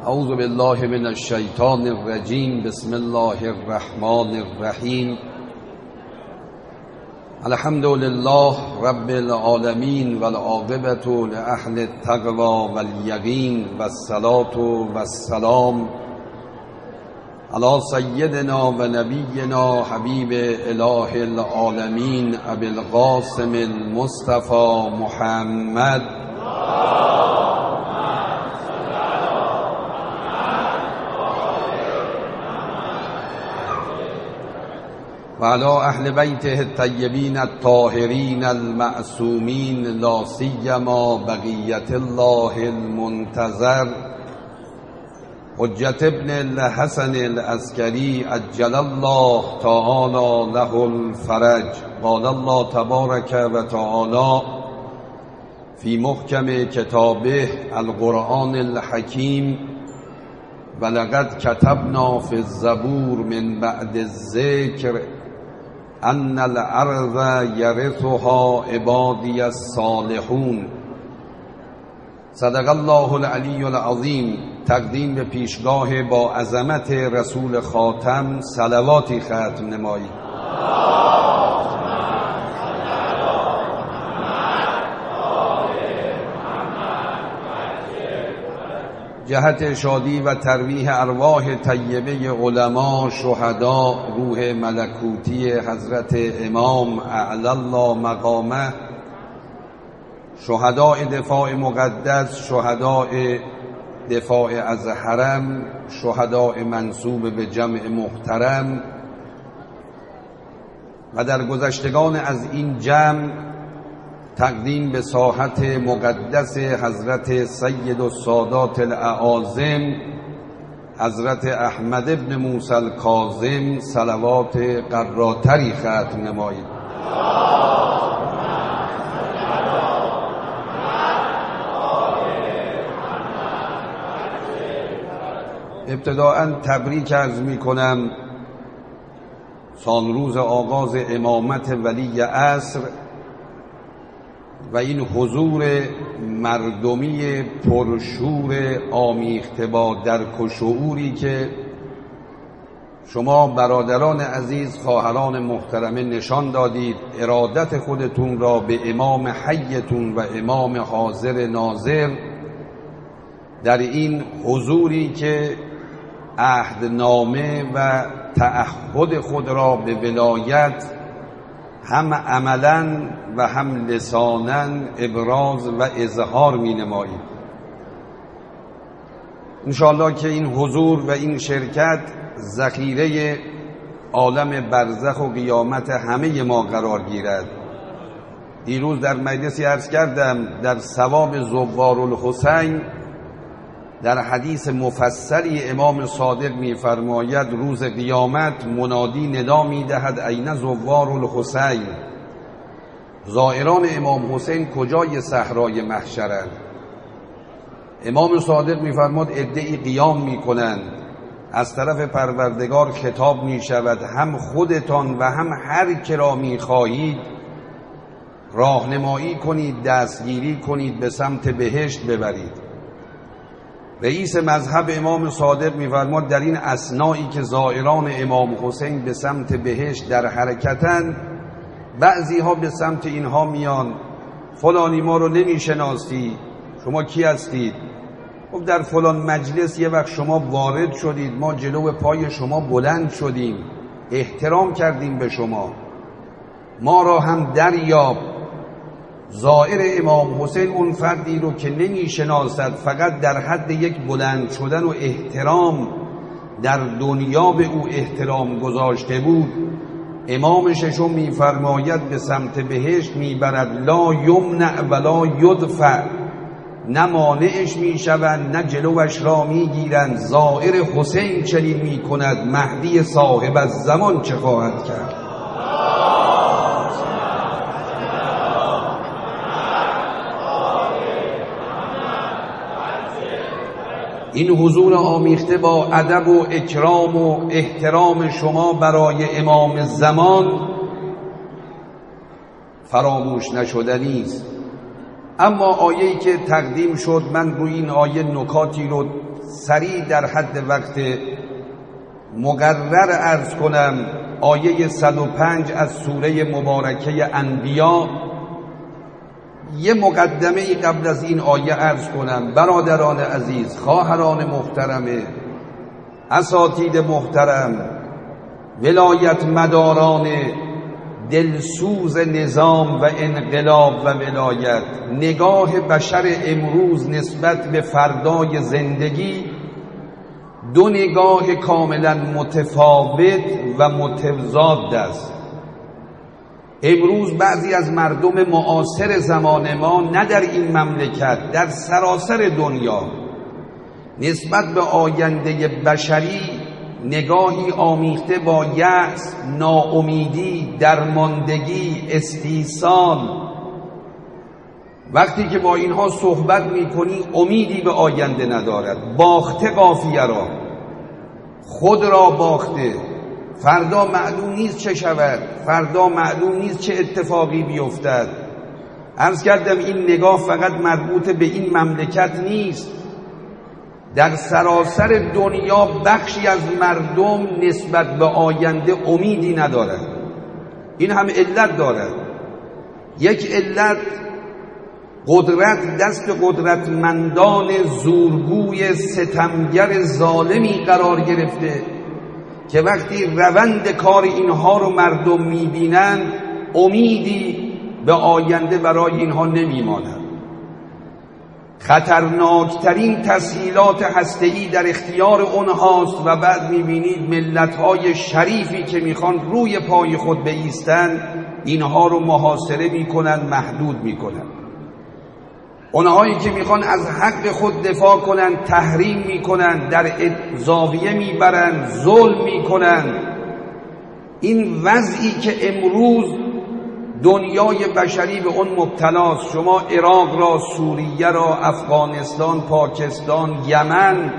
اعوذ بالله من الشیطان الرجیم. بسم الله الرحمن الرحیم. الحمد لله رب العالمین والعاقبة لأهل التقوى والیقین والصلاة والسلام علی سیدنا و نبینا حبیب اله العالمین ابی القاسم المصطفى محمد و علی اهل بیته الطیبین الطاهرین المعصومین لا سیما بقیة الله المنتظر حجت ابن الحسن العسکری عجل الله تعالی له الفرج. قال الله تبارک و تعالی فی محکم کتابه القرآن الحکیم ولقد کتبنا فی الزبور من بعد الذکر ان الارض یرثها عبادی الصالحون. صدق الله العلی العظیم. تقدیم به پیشگاه با عظمت رسول خاتم صلواتی ختم نمایید. جهت شادی و ترویح ارواح طیبه علما، شهدا، روح ملکوتی حضرت امام اعلی الله مقامه، شهداء دفاع مقدس، شهداء دفاع از حرم، شهداء منسوب به جمع محترم و در گذشتگان از این جمع تقدیم به ساحت مقدس حضرت سید السادات الاعاظم حضرت احمد ابن موسی الکاظم صلوات قراتری ختم نمایید. ابتداءً تبریک عرض می کنم سالروز آغاز امامت ولی عصر و این حضور مردمی پرشور آمیخته با درک و شعوری که شما برادران عزیز، خواهران محترمه نشان دادید ارادت خودتون را به امام حیتون و امام حاضر ناظر در این حضوری که عهدنامه و تعهد خود را به ولایت هم عملاً و هم لساناً ابراز و اظهار می نمایید. انشاءالله که این حضور و این شرکت ذخیره عالم برزخ و قیامت همه ما قرار گیرد. دیروز در مجلسی عرض کردم در ثواب زوار الحسین در حدیث مفصلی امام صادق می‌فرماید روز قیامت منادی ندا می‌دهد این زوار الحسین، زائران امام حسین کجای صحرای محشرند؟ امام صادق می‌فرماد عده‌ای قیام می‌کنند، از طرف پروردگار خطاب می‌شود هم خودتان و هم هر که را می‌خواهید راهنمایی کنید، دستگیری کنید، به سمت بهشت ببرید. رئیس مذهب امام صادق می‌فرماد در این اثنایی که زائران امام حسین به سمت بهشت در حرکتند، بعضی ها به سمت اینها میان، فلانی ما رو نمیشناسی، شما کی هستید؟ خب در فلان مجلس یه وقت شما وارد شدید، ما جلو پای شما بلند شدیم، احترام کردیم به شما، ما را هم دریاب. زائر امام حسین اون فردی رو که نمیشناسد، فقط در حد یک بلند شدن و احترام در دنیا به او احترام گذاشته بود، امام ششم میفرماید به سمت بهشت میبرد، لا یمنع ولا یدفع، نه مانعش میشوند نه جلوش را میگیرند. زائر حسین چنین میکند، مهدی صاحب از زمان چه خواهد کرد؟ این حضور آمیخته با ادب و اکرام و احترام شما برای امام زمان فراموش نشدنی است. اما آیه‌ای که تقدیم شد، من روی این آیه نکاتی رو سریع در حد وقت مقرر عرض کنم آیه 105 از سوره مبارکه انبیا. یه مقدمه قبل از این آیه عرض کنم. برادران عزیز، خواهران محترم، اساتید محترم، ولایت مداران دلسوز نظام و انقلاب و ولایت، نگاه بشر امروز نسبت به فردای زندگی دو نگاه کاملا متفاوت و متضاد است. امروز بعضی از مردم معاصر زمان ما، نه در این مملکت، در سراسر دنیا، نسبت به آینده بشری نگاهی آمیخته با یأس، ناامیدی، درماندگی، استیصال. وقتی که با اینها صحبت میکنی امیدی به آینده ندارد. باخته قافیه را، خود را باخته. فردا معلوم نیست چه شود، فردا معلوم نیست چه اتفاقی بیفتد. عرض کردم این نگاه فقط مربوط به این مملکت نیست، در سراسر دنیا بخشی از مردم نسبت به آینده امیدی ندارد. این هم علت دارد. یک علت قدرت دست قدرتمندان زورگوی ستمگر ظالمی قرار گرفته که وقتی روند کار اینها رو مردم میبینند امیدی به آینده برای اینها نمیماند. خطرناکترین تسهیلات هسته‌ای در اختیار اونهاست و بعد میبینید ملت‌های شریفی که میخوان روی پای خود بایستند اینها رو محاصره میکنن، محدود میکنن. اونهایی که میخوان از حق خود دفاع کنن تحریم میکنن، در زاویه میبرن، ظلم میکنن. این وضعی که امروز دنیای بشری به اون مبتلاست. شما عراق را، سوریه را، افغانستان، پاکستان، یمن،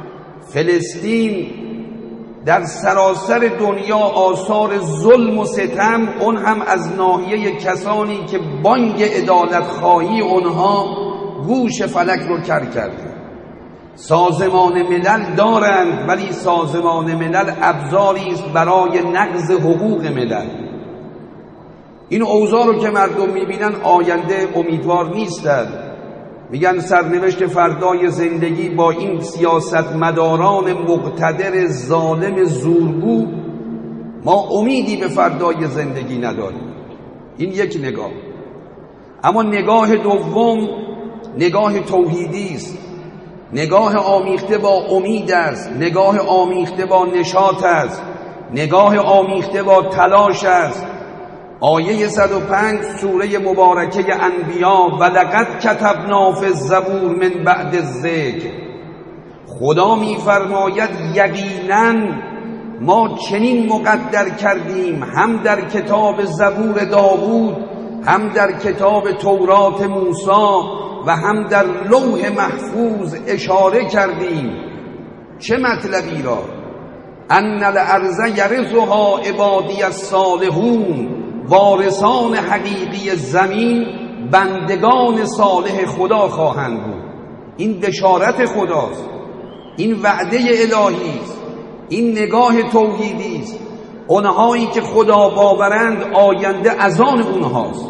فلسطین، در سراسر دنیا آثار ظلم و ستم، اون هم از ناحیه کسانی که بانگ عدالت خواهی اونها گوش فلک رو کر کرده. سازمان ملل دارند ولی سازمان ملل ابزاری است برای نقض حقوق ملل. این اوضاع رو که مردم میبینن آینده امیدوار نیستند. میگن سرنوشت فردای زندگی با این سیاستمداران مقتدر ظالم زورگو، ما امیدی به فردای زندگی نداریم. این یک نگاه. اما نگاه دوم نگاه توحیدی است، نگاه آمیخته با امید است، نگاه آمیخته با نشاط است، نگاه آمیخته با تلاش است. آیه 105 سوره مبارکه انبیا: ولقد کتبنا فی الزبور من بعد الذکر. خدا میفرماید یقینا ما چنین مقدر کردیم، هم در کتاب زبور داوود، هم در کتاب تورات موسی و هم در لوح محفوظ اشاره کردیم. چه مطلبی را؟ ان الارض یرثها عبادی الصالحون، وارثان حقیقی زمین بندگان صالح خدا خواهند بود. این بشارت خداست، این وعده الهی است، این نگاه توحیدی است. اونهایی که خدا باورند آینده از آن اونهاست.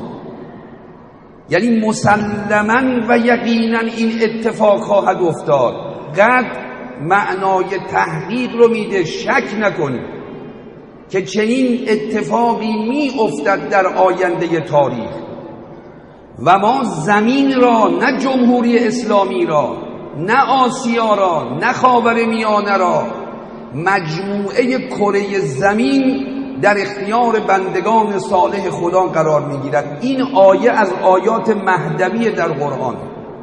یعنی مسلماً و یقیناً این اتفاق خواهد افتاد. قد معنای تحقیق رو میده، شک نکنید که چنین اتفاقی می افتد در آینده تاریخ. و ما زمین را، نه جمهوری اسلامی را، نه آسیا را، نه خاورمیانه را، مجموعه کره زمین در اختیار بندگان صالح خدا قرار میگیرد. این آیه از آیات مهدوی در قرآن.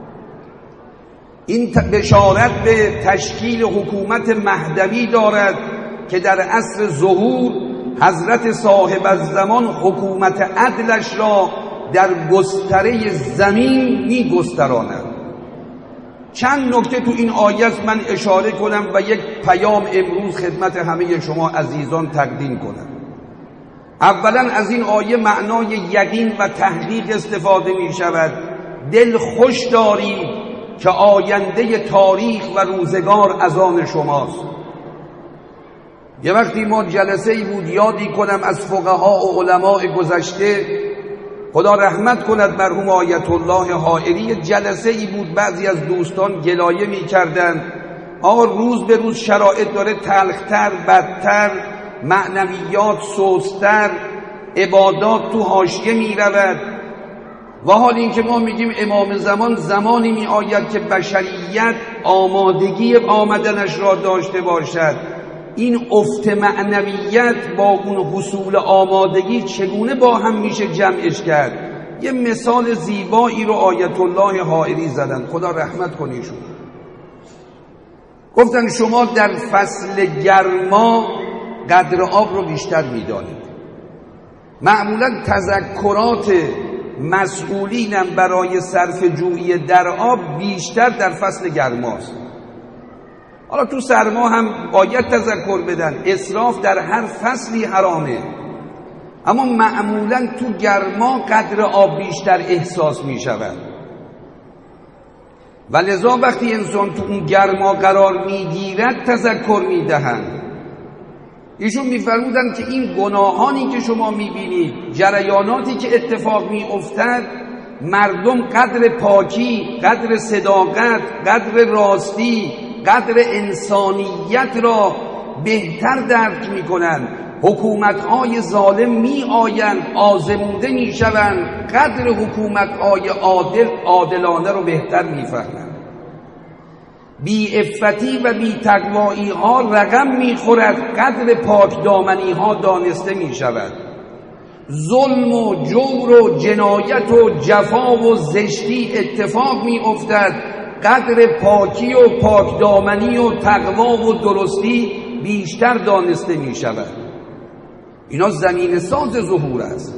این بشارت به تشکیل حکومت مهدوی دارد که در عصر ظهور حضرت صاحب الزمان حکومت عدلش را در گستره زمین می گستراند. چند نکته تو این آیه من اشاره کنم و یک پیام امروز خدمت همه شما عزیزان تقدیم کنم. اولا از این آیه معنای یقین و تحقیق استفاده می شود. دل خوش دارید که آینده تاریخ و روزگار از آن شماست. یه وقتی ما جلسه ای بود، یادی کنم از فقها و علماء گذشته، خدا رحمت کند مرحوم آیت الله حائری، جلسه ای بود بعضی از دوستان گلایه می کردن آقا روز به روز شرایط داره تلختر، بدتر، معنویات سستر، عبادات تو حاشیه می رود، و حال این که ما میگیم امام زمان زمانی می آید که بشریت آمادگی آمدنش را داشته باشد. این افت معنویت با اون حصول آمادگی چگونه با هم میشه جمعش کرد؟ یه مثال زیبایی رو آیت الله حائری زدن، خدا رحمت کنیشون. گفتن شما در فصل گرما قدر آب رو بیشتر میدانید. معمولا تذکرات مسئولینم برای صرف جویی در آب بیشتر در فصل گرماست. حالا تو سرما هم باید تذکر بدن، اسراف در هر فصلی حرامه، اما معمولا تو گرما قدر آب بیشتر احساس می شود و لذا وقتی انسان تو اون گرما قرار می گیرد تذکر می دهند. ایشون می فرمودن که این گناهانی که شما می بینید، جریاناتی که اتفاق می افتد، مردم قدر پاکی، قدر صداقت، قدر راستی، قدر انسانیت را بهتر درک می کنند. حکومت‌های ظالم می آیند، آزموده می شوند، قدر حکومت‌های عادلانه رو بهتر می فهمند. بی عفتی و بی تقوایی ها رقم می خورد، قدر پاک دامنی ها دانسته می شود. ظلم و جور و جنایت و جفا و زشتی اتفاق می افتد، قدر پاکی و پاک دامنی و تقوا و درستی بیشتر دانسته می شود. اینا زمین ساز ظهور است.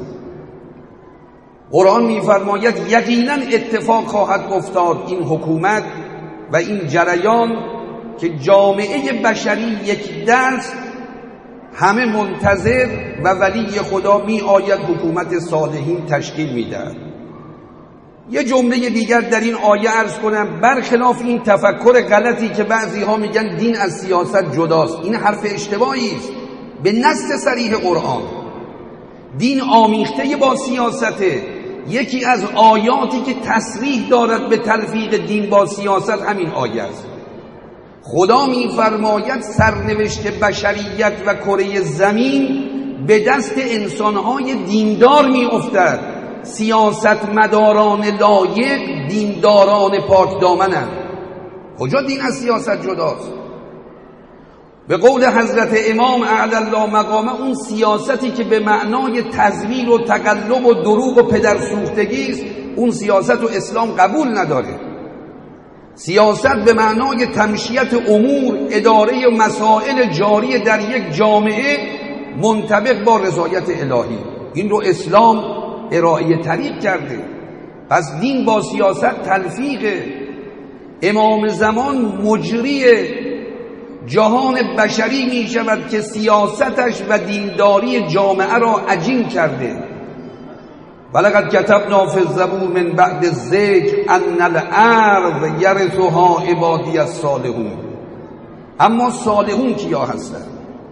قرآن می فرماید یقینا اتفاق خواهد افتاد این حکومت و این جریان که جامعه بشری یک دست همه منتظر و ولی خدا می آید حکومت صالحین تشکیل می دهد. یه جمله دیگر در این آیه عرض کنم، برخلاف این تفکر غلطی که بعضی ها میگن دین از سیاست جداست، این حرف اشتباهی است. به نص صریح قرآن دین آمیخته با سیاسته. یکی از آیاتی که تصریح دارد به تلفیق دین با سیاست همین آیه است. خدا می‌فرماید سرنوشت بشریت و کره زمین به دست انسان‌های دیندار می‌افتد. سیاستمداران لایق دینداران پاک دامنند. کجا دین از سیاست جداست؟ به قول حضرت امام اعلی الله مقامه، اون سیاستی که به معنای تزویر و تقلب و دروغ و پدرسوختگی است، اون سیاست و اسلام قبول نداره. سیاست به معنای تمشیت امور، اداره و مسائل جاری در یک جامعه منطبق با رضایت الهی، این رو اسلام ارائه طریق کرده. پس دین با سیاست تلفیقه. امام زمان مجری جهان بشری می شود که سیاستش و دینداری جامعه را عجین کرده. ولقد کتبنا فی الزبور من بعد الذکر ان الارض یرثها عبادی الصالحون. اما صالحون کیا هستند؟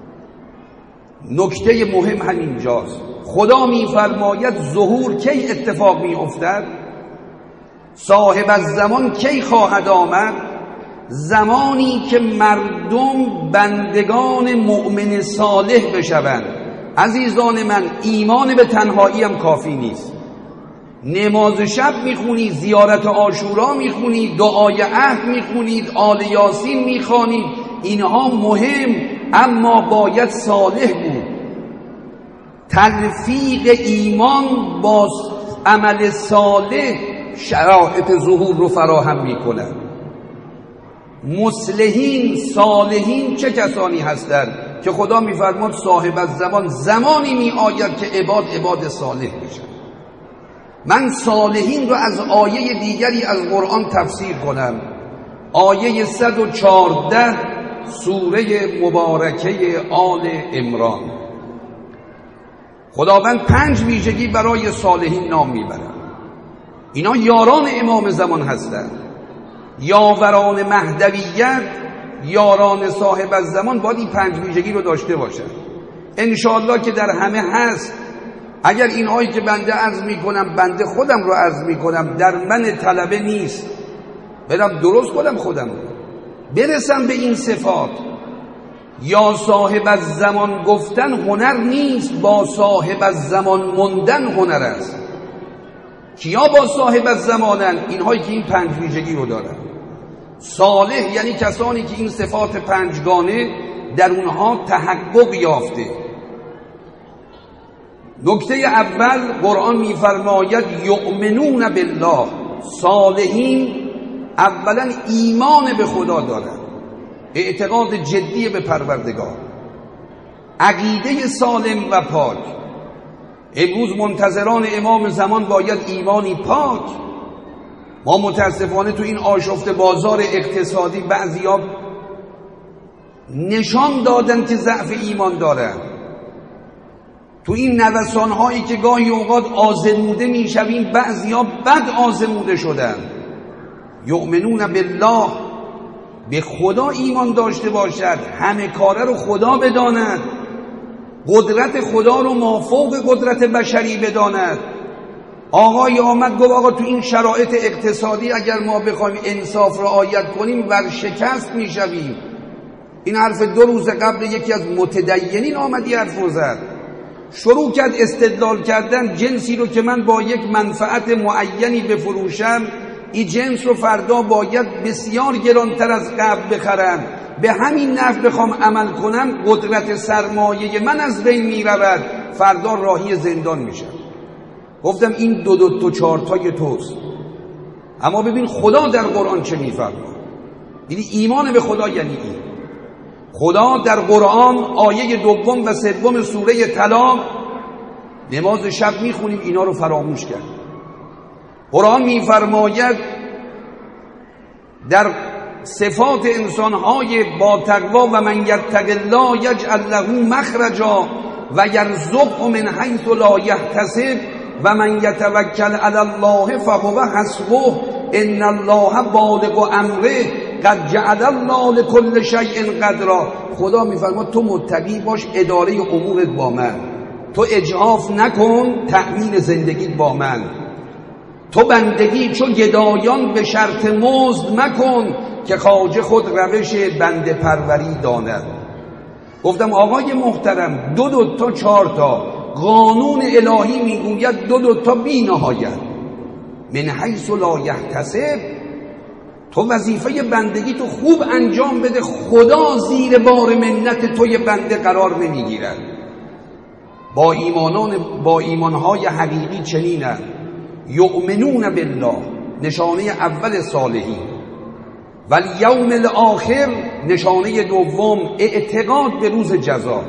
نکته مهم همینجاست. خدا می‌فرماید ظهور کی اتفاق می‌افتد؟ صاحب الزمان کی خواهد آمد؟ زمانی که مردم بندگان مؤمن صالح بشوند. عزیزان من، ایمان به تنهایی هم کافی نیست. نماز شب میخونید، زیارت عاشورا میخونید، دعای عهد میخونید، آل یاسین میخوانید، اینها مهم، اما باید صالح بود. تلفیق ایمان با عمل صالح شرایط ظهور رو فراهم میکنند. مصلحین، صالحین چه کسانی هستند که خدا میفرماد صاحب الزمان زمانی میآید که عباد صالح بشن. من صالحین رو از آیه دیگری از قرآن تفسیر کنم. آیه 114 سوره مبارکه آل عمران. خداوند 5 ویژگی برای صالحین نام میبرد. اینا یاران امام زمان هستند. یاوران مهدویت، یاران صاحب الزمان باید این 5 ویژگی رو داشته باشن. انشاءالله که در همه هست. اگر اینهایی که بنده عرض میکنم، بنده خودم رو عرض میکنم، در من طلبه نیست، برم درست کنم خودم رو، برسم به این صفات. یا صاحب الزمان گفتن هنر نیست، با صاحب الزمان موندن هنر است. کیا با صاحب الزمانن؟ اینهایی که این 5 ویژگی رو دارن. صالح یعنی کسانی که این صفات 5گانه در اونها تحقق یافته. نکته اول، قرآن میفرماید یؤمنون بالله. صالحین اولا ایمان به خدا دارن، اعتقاد جدی به پروردگار، عقیده سالم و پاک. امروز منتظران امام زمان باید ایمانی پاک. ما متاسفانه تو این آشفته بازار اقتصادی بعضیا نشان دادن که ضعف ایمان دارن. تو این نوسان‌هایی که گاهی اوقات آزموده میشویم، بعضیا بد آزموده شدن. یؤمنون بالله، به خدا ایمان داشته باشد، همه کاره رو خدا بداند، قدرت خدا رو مافوق قدرت بشری بداند. آقای آمد گفت آقا تو این شرایط اقتصادی اگر ما بخوایم انصاف رعایت کنیم ورشکست میشویم. این حرف 2 روز قبل یکی از متدینین آمد یه حرف زد، شروع کرد استدلال کردن. جنسی رو که من با یک منفعت معینی بفروشم، این جنس رو فردا باید بسیار گرانتر از قبل بخرم، به همین نحو بخوام عمل کنم قدرت سرمایه من از بین میرود، فردا راهی زندان میشم. گفتم این 2 تا 4 تای توست، اما ببین خدا در قرآن چه میفرماید. یعنی ایمان به خدا یعنی این. خدا در قرآن آیه 2 و 3 سوره طلاق، نماز شب میخونیم اینا رو فراموش کرد. قرآن میفرماید در صفات انسانهای با تقوا و من یتق الله یجعل له مخرجا و یرزقه من حیث لا یحتسب و من یتوکل علی الله فهو حسبه ان الله بالغ امره قد جعل الله لكل شیء قدرا. خدا میفرماد تو متقی باش، اداره امورت با من، تو اجحاف نکن، تأمین زندگیت با من، تو بندگی چو گدایان به شرط مزد مکن که خواجه خود روش بنده پروری داند. گفتم آقای محترم 2 تا 4 تا قانون الهی میگوید 2 تا بی نهایت. من حیث لا یحتسب، تو وظیفه بندگی تو خوب انجام بده، خدا زیر بار منت توی بنده قرار نمیگیرد. با ایمانهای حقیقی چنینند. یؤمنون بالله نشانه اول صالحین، والیوم الاخر نشانه دوم اعتقاد به روز جزا.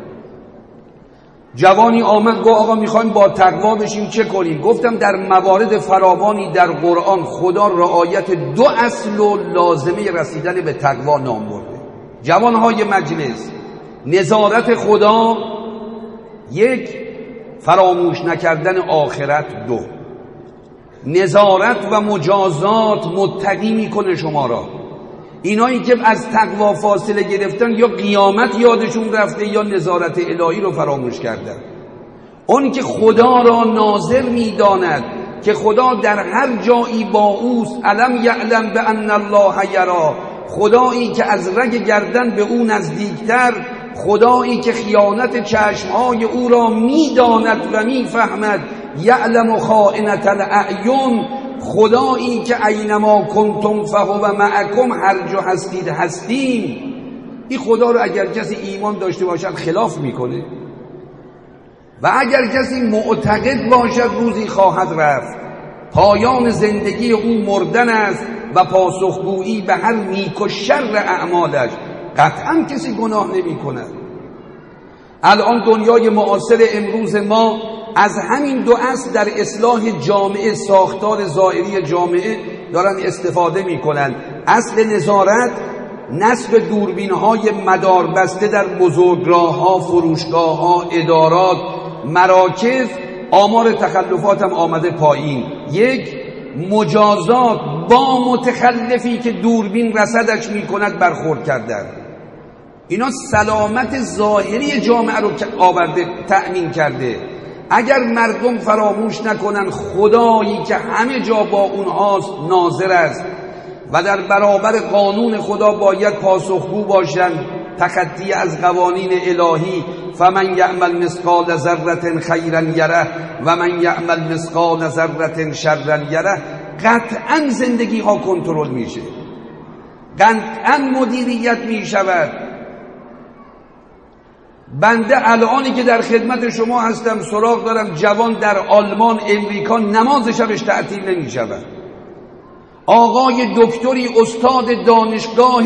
جوانی آمد گفت آقا میخوایم با تقوا بشیم چه کنیم؟ گفتم در موارد فراوانی در قرآن خدا رعایت 2 اصل و لازمه رسیدن به تقوا نام برده. جوانهای مجلس، نظارت خدا 1، فراموش نکردن آخرت 2. نظارت و مجازات متقی میکنه شما را. اینایی که از تقوا فاصله گرفتن یا قیامت یادشون رفته یا نظارت الهی رو فراموش کردن. اون که خدا را ناظر میداند که خدا در هر جایی با اوست، علم یعلم بان الله یرا، خدایی که از رگ گردن به او نزدیکتر، خدایی که خیانت چشمهای او را میداند و میفهمد، یعلم خائنة الاعین، خدایی که اینما کنتم فهو معکم، هر جا هستید هستیم. این خدا رو اگر کسی ایمان داشته باشد خلاف میکنه و اگر کسی معتقد باشد روزی خواهد رفت، پایان زندگی او مردن است و پاسخگویی به هر نیک و شر اعمالش. قطعا کسی گناه نمی کند. الان دنیای معاصر امروز ما از همین 2 اصل در اصلاح جامعه، ساختار ظاهری جامعه دارن استفاده می کنند. اصل نظارت، نصب دوربین‌های مداربسته در بزرگراه‌ها، فروشگاه‌ها، ادارات، مراکز. آمار تخلفات هم آمده پایین. 1، مجازات با متخلفی که دوربین رصدش میکند برخورد کردن. اینا سلامت ظاهری جامعه رو آورده، تأمین کرده. اگر مردم فراموش نکنن خدایی که همه جا با اونهاست ناظر است و در برابر قانون خدا باید پاسخگو باشند، تخطی از قوانین الهی، فمن یعمل مثقال ذره خیرا یره و من یعمل مثقال ذره شرا یره، قطعا زندگی ها کنترل میشه، قطعا مدیریت میشود. بنده الانی که در خدمت شما هستم سراغ دارم جوان در آلمان، امریکا نماز شبش تعطیل نمی شود. آقای دکتری استاد دانشگاه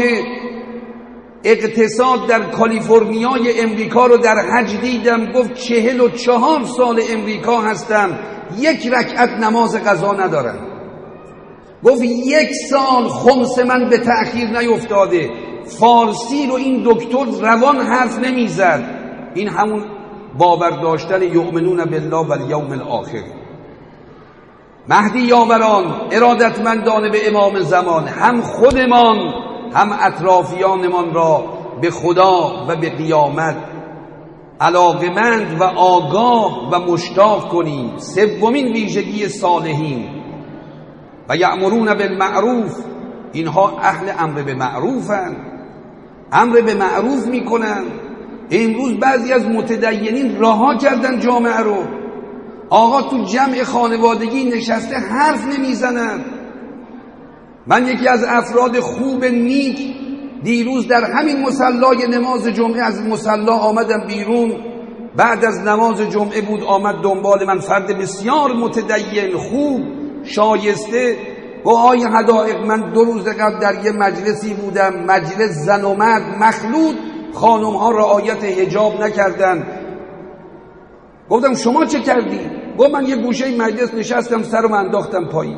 اقتصاد در کالیفرنیای امریکا رو در حج دیدم، گفت 44 سال امریکا هستم، یک رکعت نماز قضا ندارم. گفت 1 سال خمس من به تأخیر نیفتاده. فارسی رو این دکتر روان حرف نمیزد. این همون باور داشتن یؤمنون بالله و الیوم الاخر. مهدی یاوران، ارادتمندان به امام زمان، هم خودمان هم اطرافیانمان را به خدا و به قیامت علاقمند و آگاه و مشتاق کنیم. سومین ویژگی صالحین، و یأمرون بالمعروف، اینها اهل امر به معروفن، امر به معروف میکنن. امروز بعضی از متدینین رها کردن جامعه رو. آقا تو جمع خانوادگی نشسته حرف نمیزنن. من یکی از افراد خوب نیک دیروز در همین مصلای نماز جمعه از مصلا آمدم بیرون، بعد از نماز جمعه بود، آمد دنبال من، فرد بسیار متدین خوب شایسته، و آقای حدائق من 2 روز قبل در یه مجلسی بودم، مجلس زن و مرد مخلوط، خانم ها رعایت حجاب نکردن. گفتم شما چه کردی؟ گفت من یه گوشه مجلس نشستم، سرم انداختم پایین.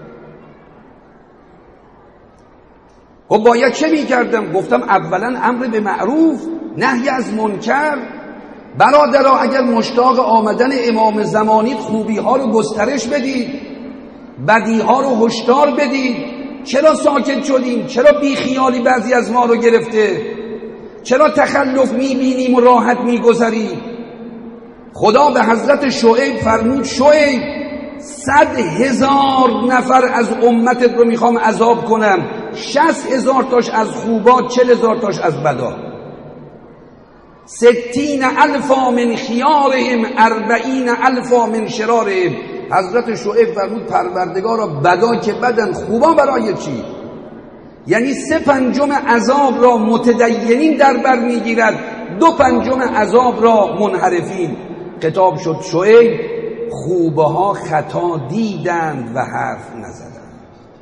خب باید چه میکردم؟ گفتم اولا امر به معروف، نهی از منکر. برادرها اگر مشتاق آمدن امام زمانید خوبی ها رو گسترش بدید، بدی ها رو هشدار بدید. چرا ساکت شدیم؟ چرا بیخیالی بعضی از ما رو گرفته؟ چرا تخلف میبینیم و راحت میگذریم؟ خدا به حضرت شعیب فرمود شعیب 100,000 نفر از امتت رو میخوام عذاب کنم، 60,000 تاش از خوبات، 40,000 تاش از بدا. 60,000 من خیارهم 40,000 من شرارهم. حضرت شعیب فرمود پروردگارا بدا که بدن، خوبا برای چی؟ یعنی 3/5 عذاب را متدینین در بر میگیرد، 2/5 عذاب را منحرفین. خطاب شد شعیب خوبه ها خطا دیدند و حرف نزدند،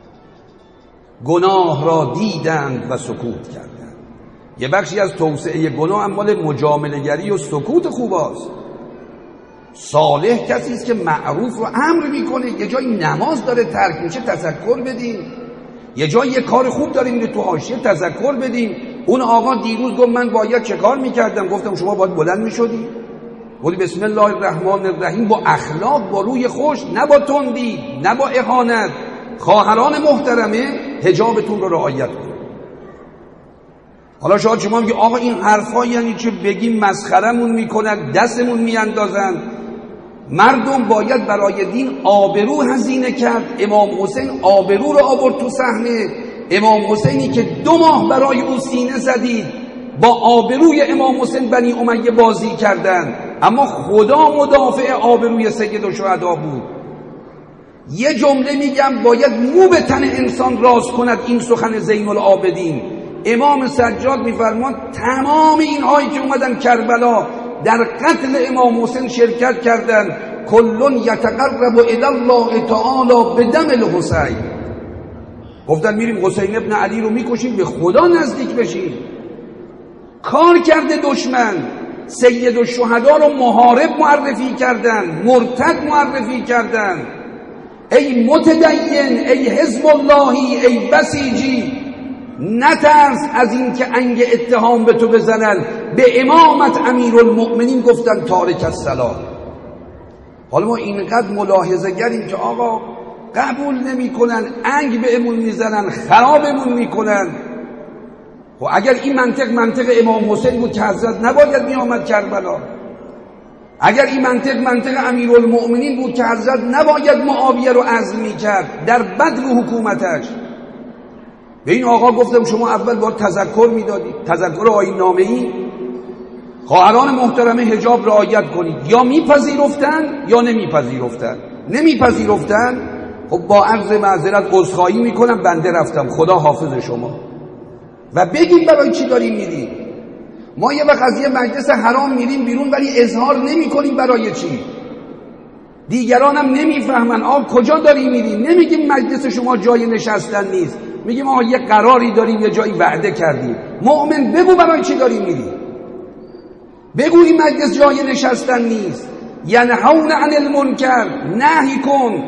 گناه را دیدند و سکوت کردند. یه بخشی از توسعه گناه مال مجامله‌گری و سکوت خوباست. صالح کسی است که معروف رو امر میکنه. یه جایی نماز داره ترک میشه تذکر بدین، یه جایی یه کار خوب داره میره تو حاشیه تذکر بدین. اون آقا دیروز گفت من باید چه کار میکردم؟ گفتم شما باید بلند میشدی، گفتی بسم الله الرحمن الرحیم، با اخلاق، با روی خوش، نه با تندی، نه با اهانت. خواهران محترمه حجابتون رو رعایت کنید. حالا شاید شما میگی آقا این حرفا یعنی چه؟ بگیم مسخرمون میکنن، دستمون میاندازن. مردم باید برای دین آبرو هزینه کرد. امام حسین آبرو رو آورد تو صحنه. امام حسینی که 2 ماه برای او سینه زدید، با آبروی امام حسین بنی امیه بازی کردن، اما خدا مدافع آبروی سید الشهدا بود. یه جمله میگم باید مو به تن انسان راز کند، این سخن زین العابدین. امام سجاد میفرماد تمام اینهایی که اومدن کربلا در قتل امام حسین شرکت کردن، کلون یتقرب الی الله تعالی بدم الحسین. گفتن میریم حسین ابن علی رو میکشیم به خدا نزدیک بشیم. کار کرده دشمن، سید الشهدا رو محارب معرفی کردن، مرتد معرفی کردن. ای متدین، ای حزب اللهی، ای بسیجی، نترس از این که انگ اتهام به تو بزنن. به امامت امیرالمؤمنین گفتن تارک الصلاة. حالا ما اینقدر ملاحظه گریم که آقا قبول نمی کنن، انگ بهمون میزنن، خرابمون میکنن. و اگر این منطق امام حسین بود که حضرت نباید می آمد کربلا، اگر این منطق امیرالمؤمنین بود که حضرت نباید معاویه رو عزل می کرد در بدو حکومتش. به این آقا گفتم شما اول باید تذکر میدادید، تذکر آیین نامه‌ای. خواهران محترمه حجاب رعایت کنید. یا میپذیرفتن یا نمیپذیرفتن. خب با عرض معذرت عذرخواهی میکنم، بنده رفتم، خدا حافظ شما. و بگید برای چی داریم میریم. ما یه وقت از یه مجلس حرام میریم بیرون ولی اظهار نمی کنیم برای چی. دیگران هم نمیفهمن کجا داریم میریم. نمیگیم مجلس شما جای نشستن نیست، میگیم یه قراری داریم، یه جایی وعده کردیم. مؤمن بگو برای چی داریم میریم، بگو این مجلس جای نشستن نیست. ینهون عن المنکر، نهی کن.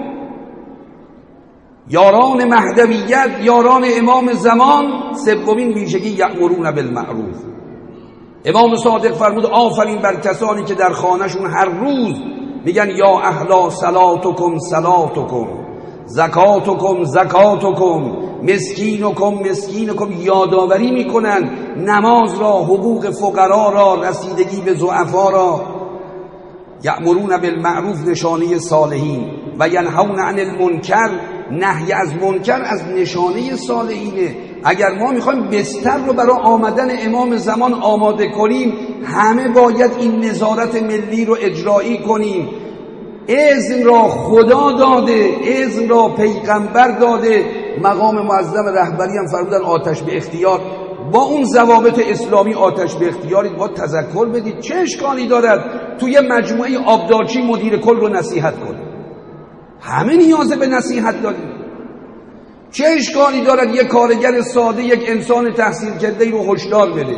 یاران مهدویت، یاران امام زمان، سومین ویژگی یأمرون بالمعروف. امام صادق فرمود آفرین بر کسانی که در خانهشون هر روز میگن یا اهلا صلاتکم صلاتکم، زکاتکم زکاتکم، مسکینکم، یادآوری میکنن نماز را، حقوق فقرا را، رسیدگی به ضعفا را. یأمرون بالمعروف نشانه صالحین. و ینهون عن المنکر، نهی از منکر از نشانه صالحینه. اگر ما میخوایم بستر رو برای آمدن امام زمان آماده کنیم، همه باید این نظارت ملی رو اجرایی کنیم. اذن را خدا داده، اذن را پیغمبر داده. مقام معظم رهبری هم فرمودن آتش به اختیار. با اون ضوابط اسلامی آتش به اختیاری باید تذکر بدید. چه اشکالی دارد توی مجموعه آبدارچی مدیر کل رو نصیحت کنید؟ همه نیاز به نصیحت داریم. چه اشکالی دارد یک کارگر ساده، یک انسان تحصیل کرده رو هشدار بده؟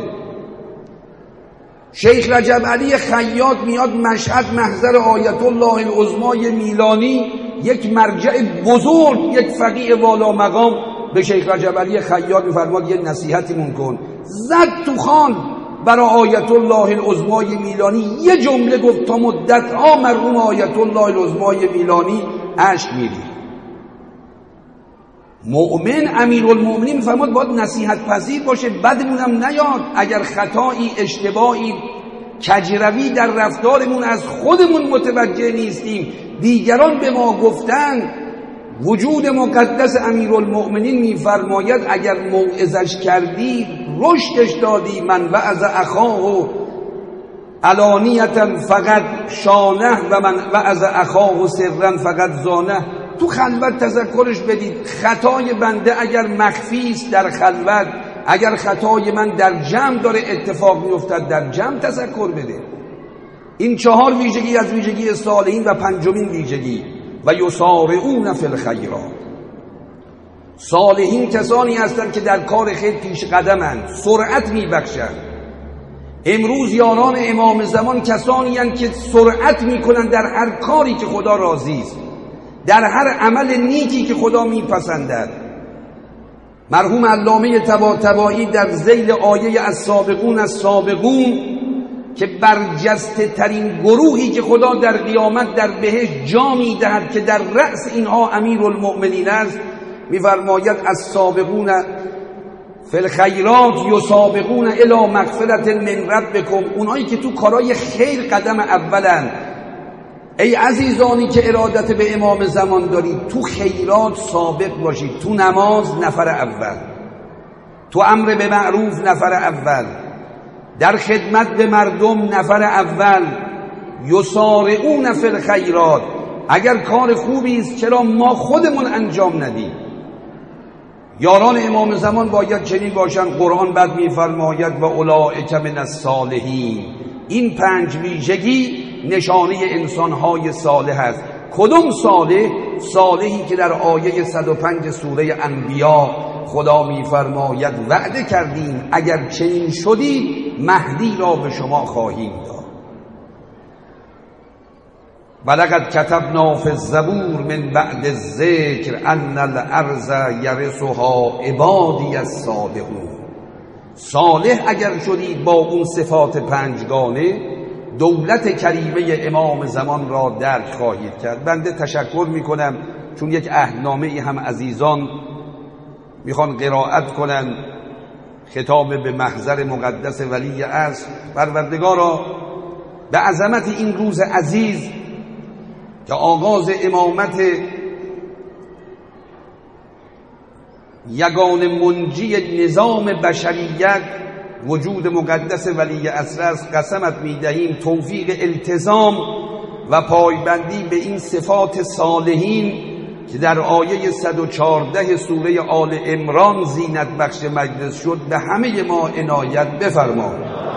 شیخ رجب علی خیاط میاد مشهد محضر آیت الله العظمای میلانی، یک مرجع بزرگ، یک فقیه والا مقام، به شیخ رجب علی خیاط میفرماد یه نصیحتی مون کن. زد تو خان برای آیت الله العظمای میلانی، یه جمله گفت تا مدت‌ها مرحوم آیت الله العظمای میلانی اشک می‌ریخت. مؤمن امیرالمؤمنین میفرماد باید نصیحت پذیر باشه، بدمونم نیاد. اگر خطایی، اشتباهی، کجروی در رفتارمون از خودمون متوجه نیستیم، دیگران به ما گفتن، وجود مقدس امیرالمؤمنین میفرماید اگر موعظش کردی، رشدش دادی. من وعظ اخاه علانیتا فقط شانه و من وعظ اخاه سرا فقط زانه. تو خلوت تذکرش بدید. خطای بنده اگر مخفی است در خلوت، اگر خطای من در جمع داره اتفاق میافتد، در جمع تذکر بده. این 4 ویژگی از ویژگی صالحین. و 5مین ویژگی و یسارعون فی الخیرات. صالحین کسانی هستند که در کار خیر پیش قدمند، سرعت میبخشند. امروز یاران امام زمان کسانی هستند که سرعت میکنند در هر کاری که خدا راضی است، در هر عمل نیکی که خدا میپسندد. مرحوم علامه طباطبایی در ذیل آیه السابقون که برجسته ترین گروهی که خدا در قیامت در بهشت جا میدهد که در رأس اینها امیرالمؤمنین است، میفرماید السابقون فی الخیرات یسابقون الی مغفرة من ربکم. اونایی که تو کارای خیر قدم اولن. ای عزیزانی که ارادت به امام زمان دارید، تو خیرات سابق باشید. تو نماز نفر اول، تو امر به معروف نفر اول، در خدمت به مردم نفر اول. یسارعون فی الخیرات. اگر کار خوبی است چرا ما خودمون انجام ندیم؟ یاران امام زمان باید چنین باشند. قرآن بعد میفرماید و اولئک من الصالحین. این 5 ویژگی نشانه انسانهای صالح است. کدوم صالح؟ صالحی که در آیه 105 سوره انبیا خدا میفرماید وعده کردیم اگر چنین شدید مهدی را به شما خواهیم داد. ولقد کتبنا فی الزبور من بعد الذکر ان الارض یرثها عبادی الصالحون. صالح اگر شدید با اون صفات 5گانه، دولت کریمه امام زمان را درک خواهید کرد. بنده تشکر میکنم چون یک عهدنامه ای هم عزیزان میخوان قرائت کنن، خطاب به محضر مقدس ولی عصر. پروردگارا به عظمت این روز عزیز که آغاز امامت یگان منجی نظام بشریت وجود مقدس ولی عصر است، قسمت میدهیم توفیق التزام و پایبندی به این صفات صالحین که در آیه 114 سوره آل عمران زینت بخش مجلس شد به همه ما عنایت بفرما.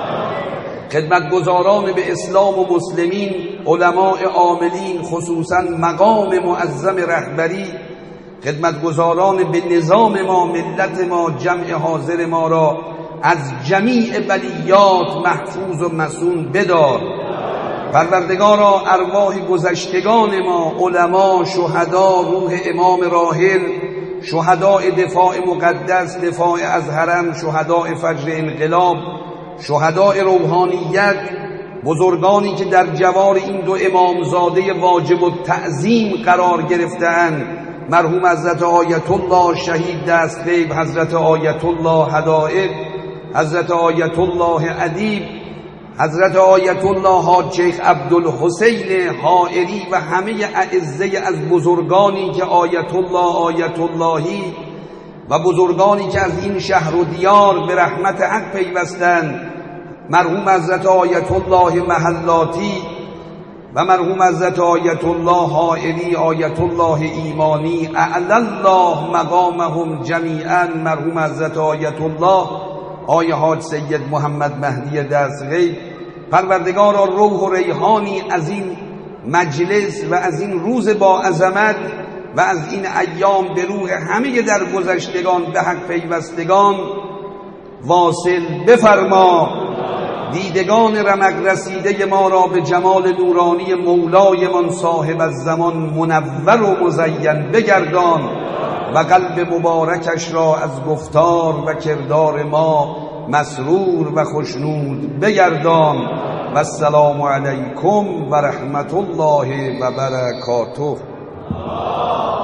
خدمتگزاران به اسلام و مسلمین، علماء عاملین، خصوصا مقام معظم رهبری، خدمتگزاران به نظام ما، ملت ما، جمع حاضر ما را از جمیع بلیات محفوظ و مصون بدار. پروردگارا ارواح گذشتگان ما، علما، شهدا، روح امام راحل، شهداء دفاع مقدس، دفاع از حرم، شهداء فجر انقلاب، شهداء روحانیت، بزرگانی که در جوار این دو امامزاده واجب التعظیم قرار گرفتند، مرحوم حضرت آیت الله شهید دستغیب، حضرت آیت الله هدایق، حضرت آیت الله ادیب، حضرت آیت الله حاج شیخ عبدالحسین حائری و همه اعزه از بزرگانی که آیت اللهی و بزرگانی که از این شهر و دیار به رحمت حق پیوستند، مرحوم حضرت آیت الله محلاتی و مرحوم حضرت آیت الله حائری، آیت الله ایمانی، اعلی الله مقامهم جمیعا، مرحوم حضرت آیت الله آیه حاج سید محمد مهدی دستغیب. پروردگارا روح و ریحانی از این مجلس و از این روز با عظمت و از این ایام به روح همه در گذشتگان به حق پیوستگان واصل بفرما. دیدگان رمق رسیده ما را به جمال نورانی مولایمان صاحب الزمان منور و مزین بگردان و قلب مبارکش را از گفتار و کردار ما مسرور و خوشنود بگردان. و السلام علیکم و رحمت الله و برکاته.